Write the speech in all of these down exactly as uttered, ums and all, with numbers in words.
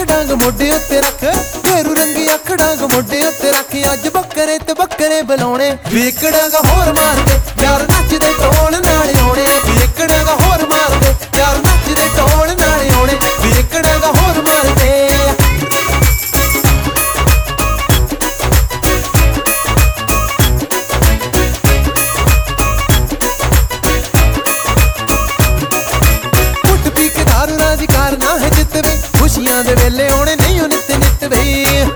डांग मोढे उत्ते रख, घेरू रंगी अख डांग मोढे उत्ते रख। अज बकरे ते बकरे बुलाउणे, वेक डांग होर मार दे यार नचदे ढोल नाल आउणे। वेक डांग होर मार दे यार नचदे ढोल नाल आउणे। वेक डांग होर मार दे। कार ना है जित वे, खुशियां दे वेले आउणे नहीं ओ नित नित वे।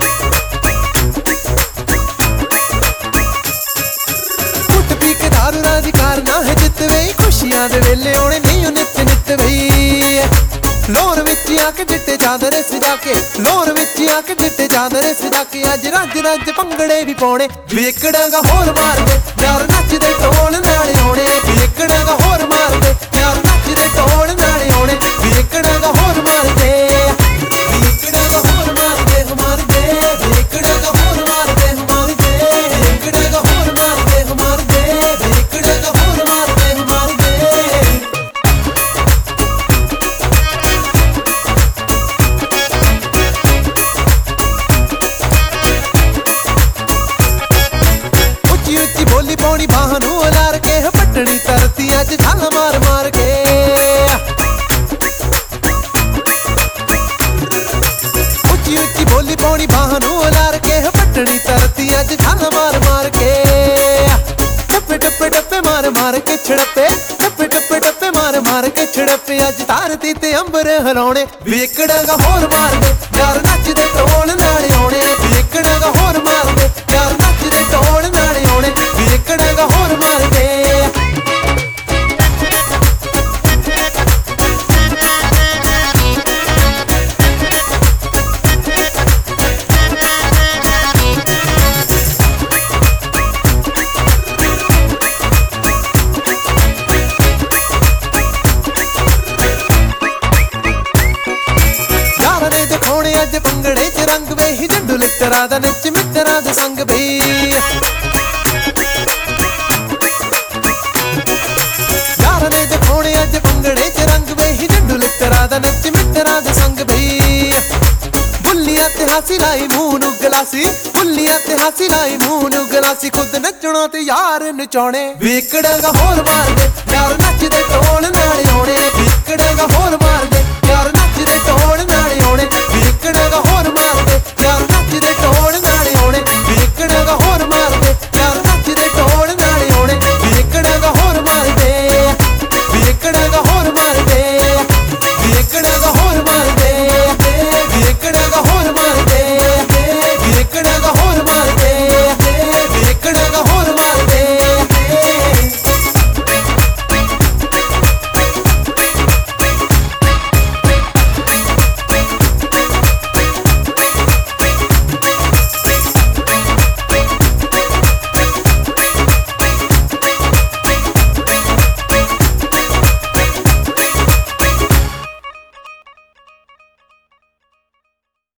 घुट पी के दारू राजी कार ना है जित वे, खुशियां दे वेले आउणे नहीं ओ नित नित वे। लोर विच आके चिट्टे चादर सजा के, लोर विच आके चिट्टे चादर सजा के। अज रज रज भंगड़े भी पाउणे, वेक डांगा होर मार दे यार नचदे ढोल नाल आउणे। वेक डांगा होर मार दे यार नचदे ढोल नाल आउणे। वेक डांगा होर मार दे, वेक डांगा होर मार दे मार दे। वेक डांगा होर मार दे मार दे। वेक डांगा होर मार दे मार दे। वेक डांगा होर मार दे मार दे। उच्ची उच्ची बोली पाउणी बाहां नूं उलार के, पटणी धरती अज छल मार मार के। उच्ची उच्ची बोली पाउणी बाहां नूं उलार के, पटणी धरती अज छल मार मार के। टप्पे टप्पे टप्पे मार मार के छड़प्पे, टप्पे टप्पे टप्पे मार मार के छड़प्पे। अज धरती ते अंबर हिलाउणे, वेक डांगा होर मार दे यार नचदे ढोल नाल आउणे। वेक डांगा होर मार दे यार नचदे ढोल नाल आउणे। वेक डांगा होर मार दे। अज भंगड़े च रंग वे, झंडू लिटरा दा नच मित्तरां दे संग वे। यार ने दिखाउणे अज भंगड़े च रंग वे, झंडू लिटरा दा नच मित्तरां दे संग वे। बुल्लियां ते हासी लाई मूंह नूं गलासी, बुल्लियां ते हासी लाई मूंह नूं गलासी। खुद नचणा ते यार नचाउणे, वेक डांगा होर मार दे यार नचदे ढोल नाल आउणे।